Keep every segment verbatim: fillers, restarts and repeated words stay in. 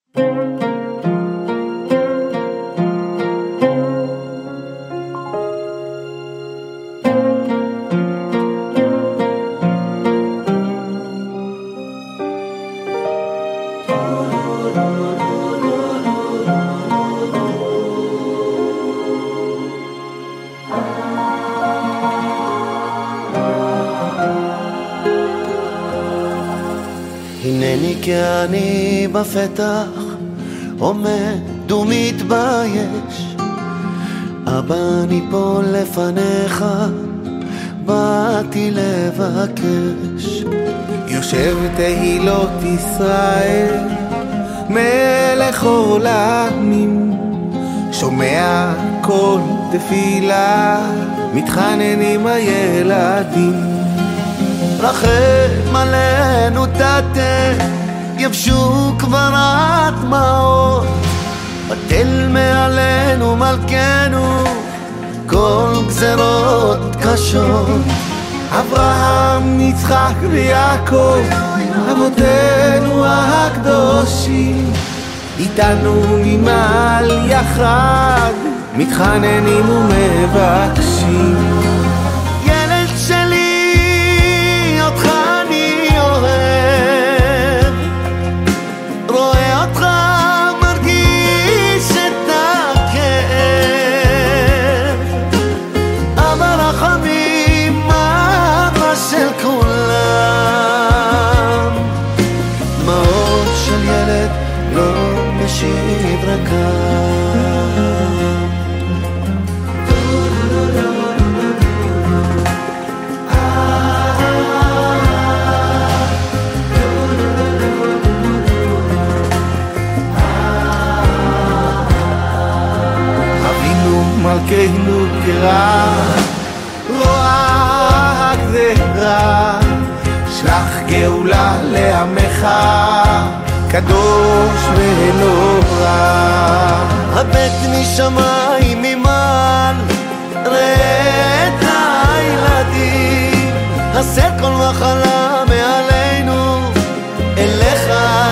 הנני כי אני בפתח עומד ומתבייש, אבא אני פה לפניך באתי לבקש. יושב תהילות ישראל מלך עולמים, שומע כל תפילה מתחננים הילדים. רחם עלינו תתה, יבשו כבר הדמעות, בטל מעלינו מלכנו כל גזרות קשות. אברהם, יצחק ויעקב, אבותינו הקדושים, איתנו ממעל יחד מתחננים ומבקשים. ילד שלי, אותך אני אוהב, רואה אותך מרגיש את הכאב, אבא רחמים אבא של כולם. דמעות של ילד לא משיב רקם. מלכנו קרא רואה הגזרה, שלח גאולה לעמך קדוש ונורא. הבט משמיים ממעל ראה את הילדים, הסר כל מחלה מעלינו אליך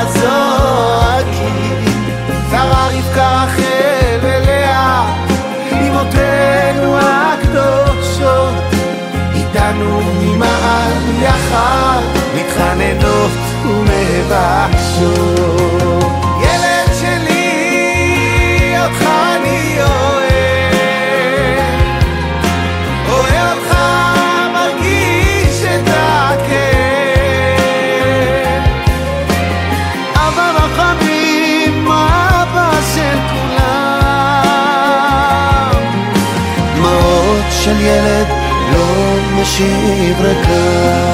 זועקים. שרה רבקה רחל ולאה אמותינו הקדושות, איתנו ממעל יחד מתחננות ומבקשות. ילד שלי, אותך אני אוהב, רואה אותך מרגיש את הכאב, אבא רחמים אבא של כולם. דמעות של ילד לא משיב רקם.